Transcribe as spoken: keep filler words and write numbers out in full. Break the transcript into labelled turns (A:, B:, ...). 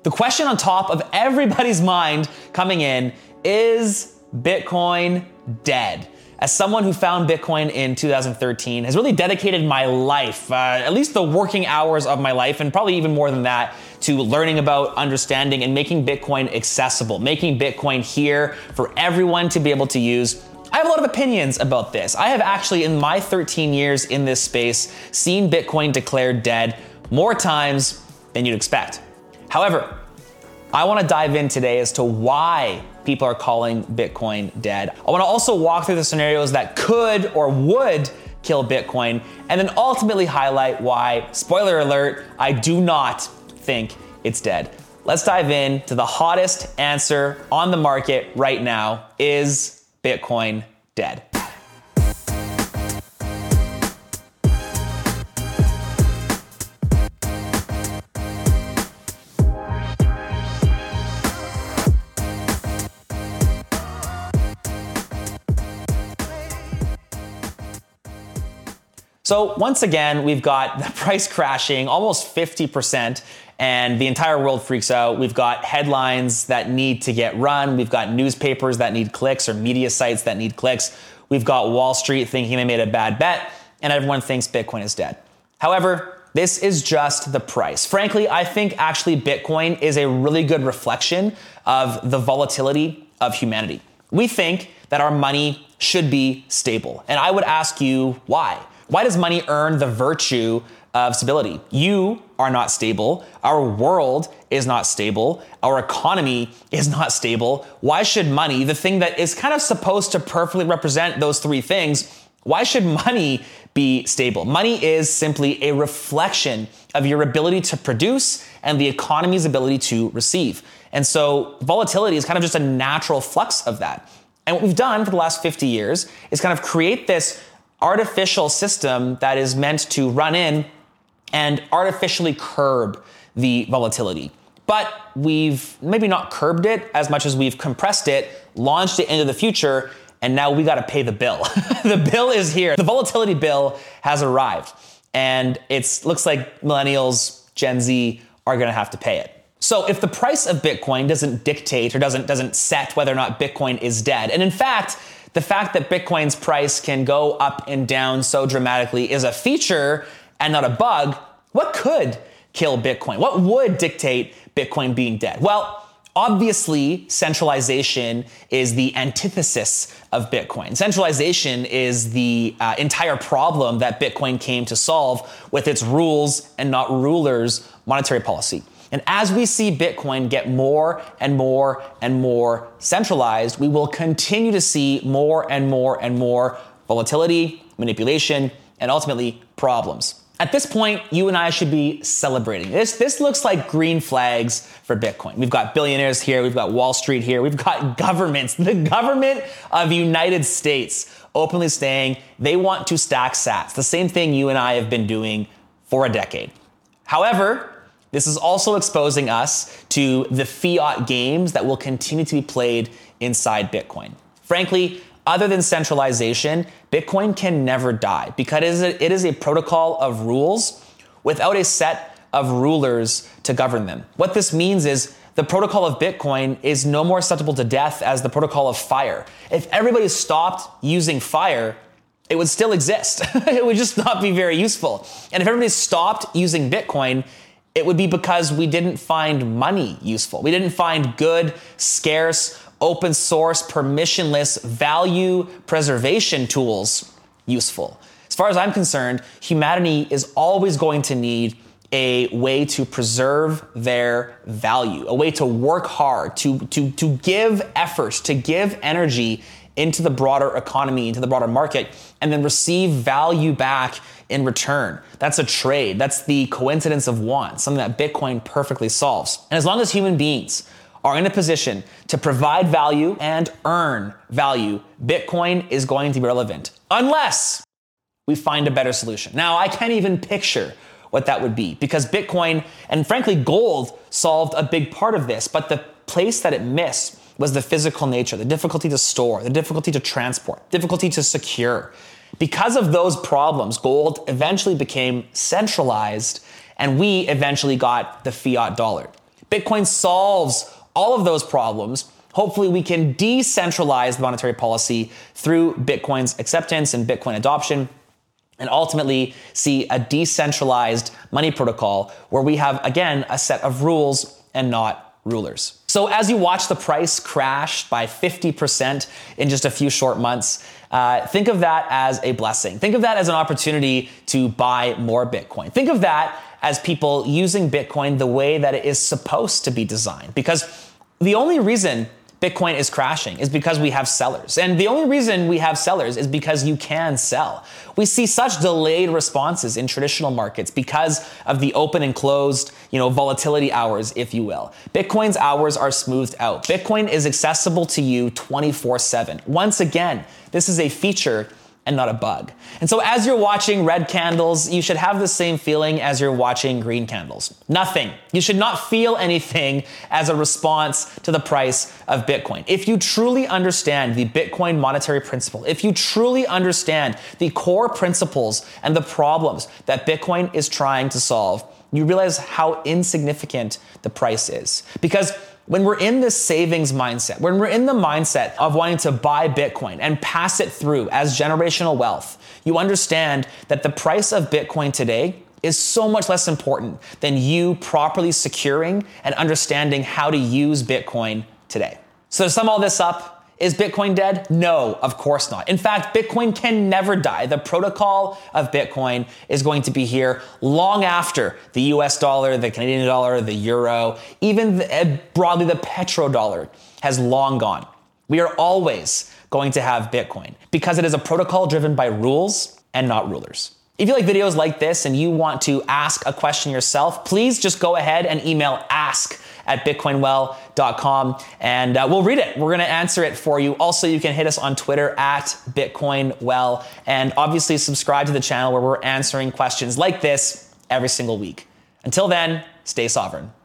A: The question on top of everybody's mind coming in is Bitcoin dead? As someone who found Bitcoin in two thousand thirteen, has really dedicated my life, uh, at least the working hours of my life, and probably even more than that, to learning about, understanding, and making Bitcoin accessible, making Bitcoin here for everyone to be able to use. I have a lot of opinions about this. I have actually, in my thirteen years in this space, seen Bitcoin declared dead more times than you'd expect. However, I want to dive in today as to why people are calling Bitcoin dead. I want to also walk through the scenarios that could or would kill Bitcoin, and then ultimately highlight why, spoiler alert, I do not think it's dead. Let's dive in to the hottest answer on the market right now. Is Bitcoin dead? So once again, we've got the price crashing almost fifty percent and the entire world freaks out. We've got headlines that need to get run. We've got newspapers that need clicks or media sites that need clicks. We've got Wall Street thinking they made a bad bet, and everyone thinks Bitcoin is dead. However, this is just the price. Frankly, I think actually Bitcoin is a really good reflection of the volatility of humanity. We think that our money should be stable. And I would ask you why? Why does money earn the virtue of stability? You are not stable. Our world is not stable. Our economy is not stable. Why should money, the thing that is kind of supposed to perfectly represent those three things, why should money be stable? Money is simply a reflection of your ability to produce and the economy's ability to receive. And so volatility is kind of just a natural flux of that. And what we've done for the last fifty years is kind of create this artificial system that is meant to run in and artificially curb the volatility. But we've maybe not curbed it as much as we've compressed it, launched it into the future, and now we got to pay the bill. The bill is here. The volatility bill has arrived, and it looks like millennials, Gen Z are going to have to pay it. So if the price of Bitcoin doesn't dictate or doesn't doesn't set whether or not Bitcoin is dead, and in fact, the fact that Bitcoin's price can go up and down so dramatically is a feature and not a bug, what could kill Bitcoin? What would dictate Bitcoin being dead? Well, obviously, centralization is the antithesis of Bitcoin. Centralization is the uh, entire problem that Bitcoin came to solve with its rules and not rulers monetary policy. And as we see Bitcoin get more and more and more centralized, we will continue to see more and more and more volatility, manipulation, and ultimately problems. At this point, you and I should be celebrating. This, this looks like green flags for Bitcoin. We've got billionaires here, we've got Wall Street here, we've got governments. The government of the United States openly saying they want to stack sats, the same thing you and I have been doing for a decade. However, this is also exposing us to the fiat games that will continue to be played inside Bitcoin. Frankly, other than centralization, Bitcoin can never die because it is a protocol of rules without a set of rulers to govern them. What this means is the protocol of Bitcoin is no more susceptible to death as the protocol of fire. If everybody stopped using fire, it would still exist. It would just not be very useful. And if everybody stopped using Bitcoin, it would be because we didn't find money useful. We didn't find good, scarce, open source, permissionless value preservation tools useful. As far as I'm concerned, humanity is always going to need a way to preserve their value, a way to work hard, to, to, to give effort, to give energy into the broader economy, into the broader market, and then receive value back in return. That's a trade. That's the coincidence of one, something that Bitcoin perfectly solves. And as long as human beings are in a position to provide value and earn value, Bitcoin is going to be relevant unless we find a better solution. Now, I can't even picture what that would be because Bitcoin and frankly gold solved a big part of this, but the place that it missed was the physical nature, the difficulty to store, the difficulty to transport, difficulty to secure. Because of those problems, gold eventually became centralized and we eventually got the fiat dollar. Bitcoin solves all of those problems. Hopefully we can decentralize the monetary policy through Bitcoin's acceptance and Bitcoin adoption, and ultimately see a decentralized money protocol where we have, again, a set of rules and not rulers. So as you watch the price crash by fifty percent in just a few short months, uh, think of that as a blessing. Think of that as an opportunity to buy more Bitcoin. Think of that as people using Bitcoin the way that it is supposed to be designed. Because the only reason Bitcoin is crashing is because we have sellers. And the only reason we have sellers is because you can sell. We see such delayed responses in traditional markets because of the open and closed, you know, volatility hours, if you will. Bitcoin's hours are smoothed out. Bitcoin is accessible to you twenty-four seven. Once again, this is a feature and not a bug. And so as you're watching red candles, you should have the same feeling as you're watching green candles. Nothing. You should not feel anything as a response to the price of Bitcoin. If you truly understand the Bitcoin monetary principle, if you truly understand the core principles and the problems that Bitcoin is trying to solve, you realize how insignificant the price is. Because when we're in this savings mindset, when we're in the mindset of wanting to buy Bitcoin and pass it through as generational wealth, you understand that the price of Bitcoin today is so much less important than you properly securing and understanding how to use Bitcoin today. So to sum all this up, is Bitcoin dead? No, of course not. In fact, Bitcoin can never die. The protocol of Bitcoin is going to be here long after the U S dollar, the Canadian dollar, the euro, even the, broadly the petrodollar has long gone. We are always going to have Bitcoin because it is a protocol driven by rules and not rulers. If you like videos like this and you want to ask a question yourself, please just go ahead and email ask at bitcoinwell dot com and uh, we'll read it. We're going to answer it for you. Also, you can hit us on Twitter at bitcoinwell and obviously subscribe to the channel where we're answering questions like this every single week. Until then, stay sovereign.